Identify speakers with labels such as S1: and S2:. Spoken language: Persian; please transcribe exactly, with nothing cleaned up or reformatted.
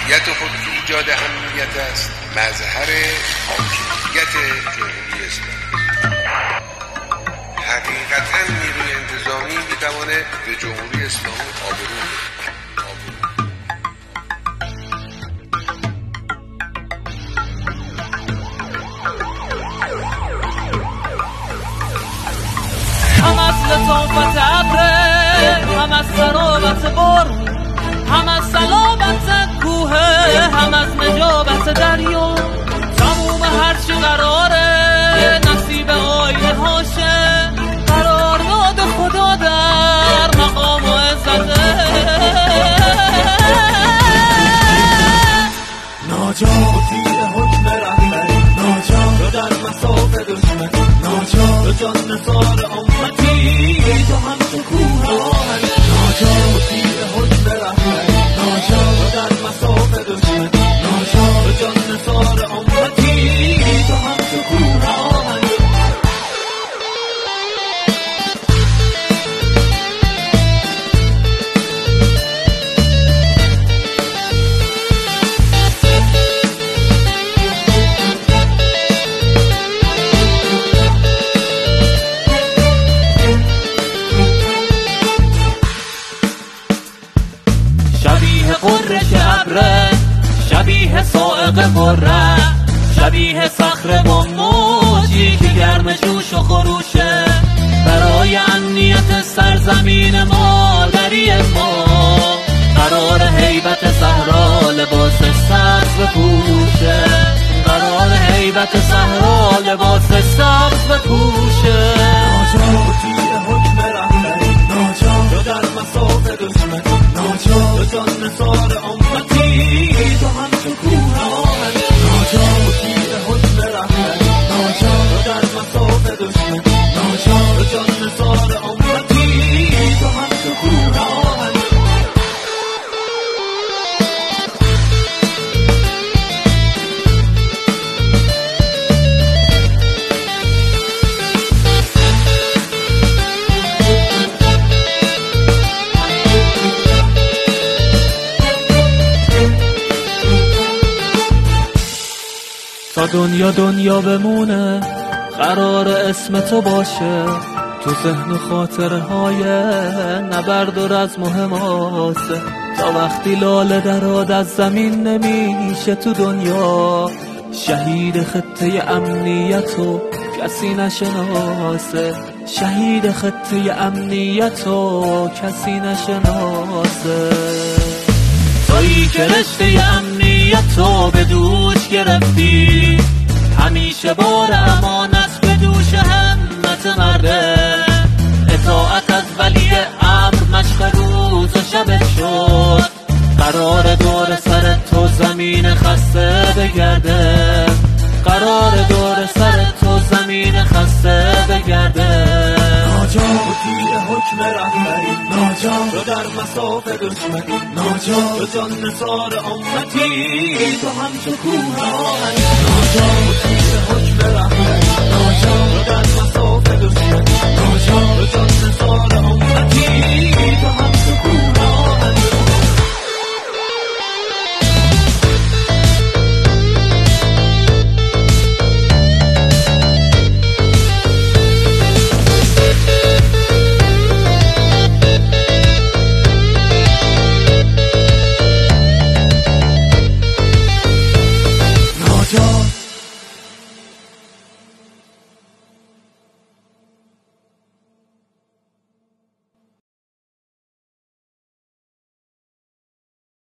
S1: ماهیت خود که ایجاد امنیت است مظهر حاکمیت جمهوری اسلامی. حقیقتاً نیروی انتظامی میتوانه به جمهوری اسلامی آبرو بده.
S2: هم از لطافت ابره، هم از سرابت بارون، هم از سلامت کوه، هم از نجابت دریا. تموم هرچی قراره نصیب آینه هاشه، قرار داد خدا در مقام و عزته.
S3: ناجا تیر حکم رهبری، ناجا تو در مساف دشمن، ناجا تو جان نثار امتی، تو همچو کوهان. ناجا تیر حکم رهبری، ناجا تو در مساف دشمن، ناجا تو جان نثار امتی، تو همچو کوهان.
S2: شبیه قرش ابره، شبیه سائق قره، شبیه صخره با موجی که گرم جوش و خروشه. برای امنیت سرزمین مادری ما قرار هیبت صحرا لباس سبز بپوشه، قرار هیبت صحرا لباس سبز بپوشه.
S3: ناجا تیر حکم رهبری، ناجا تو در مساف دشمن، ناجا تو جان نثار امتی، تو همچو کوهان. ناجا تیر حکم رهبری، ناجا تو در مساف دشمن، ناجا تو جان نثار امتی، تو همچو کوهان.
S2: تا دنیا دنیا بمونه قرار اسم تو باشه، تو ذهن و خاطره های نبرد و رزم و حماسه. تا وقتی لاله دراد از زمین نمیشه تو دنیا، شهید خطه امنیتو کسی نشناسه، شهید خطه امنیتو کسی نشناسه. تویی که رشته امنیتو به دوش گرفتی، همیشه بار امانت به دوش همت مرده. اطاعت از ولی امر مشق روز و شبت شد، قرار دور سر تو زمین خسته بگرده، قرار دور سر تو زمین خسته بگرده.
S3: ناجا تیر حکم رهبری، ناجا تو در مساف دشمن، ناجا تو جان نثار امتی، تو همچو کوهان. ناجا تیر حکم رهبری، ناجا تو در